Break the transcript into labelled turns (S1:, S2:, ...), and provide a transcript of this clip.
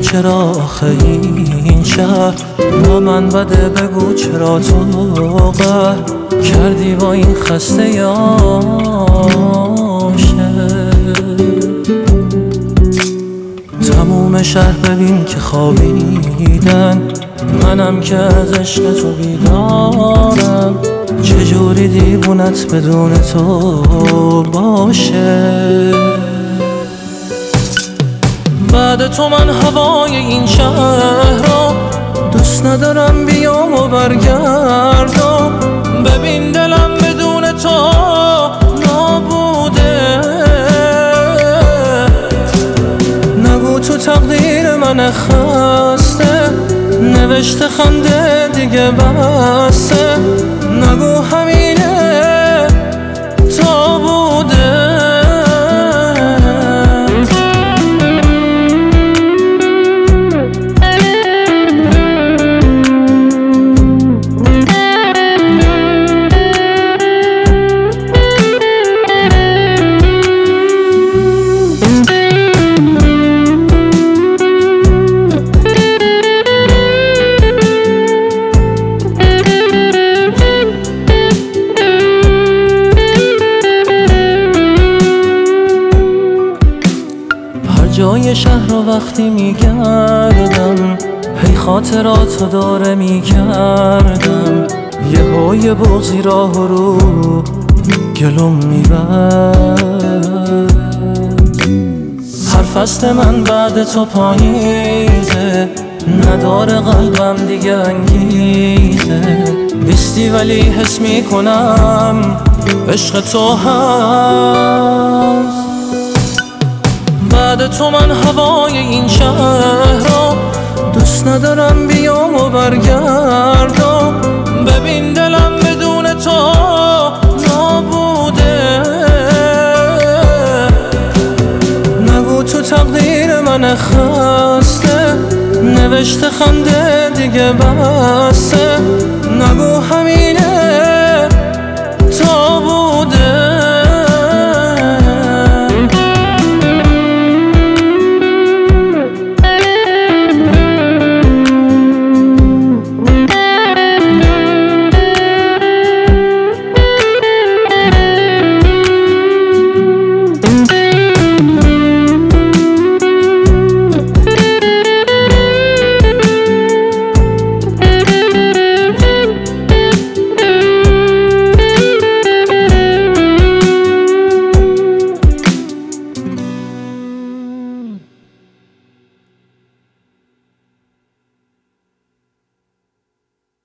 S1: چرا آخه این شهر با من بده، بگو چرا تو قهر کردی با این خسته تموم شهر ببین که خوابیدن، منم که از عشق تو بیدارم. چجوری دیوونت بدون تو باشه؟ بعد تو من هوای این شهر رو دوست ندارم، بیام و برگردم. ببین دلم بدون تو نابوده. نگو تو تقدیر من خسته نوشته خنده دیگه بسته. نگو همینه تا بوده. جای شهر رو وقتی میگردم هی خاطراتو داره میکردم. یه های بغضی راه رو گلوم میبرد. هر فصل من بعد تو پاییزه، نداره قلبم دیگه انگیزه. نیستی ولی حس میکنم عشق تو هست. بعد تو من هوای این شهر رو دوست ندارم، بیام و برگردم. ببین دلم بدون تو نابوده. نگو تو تقدیر من خسته نوشته خنده دیگه بسته. نگو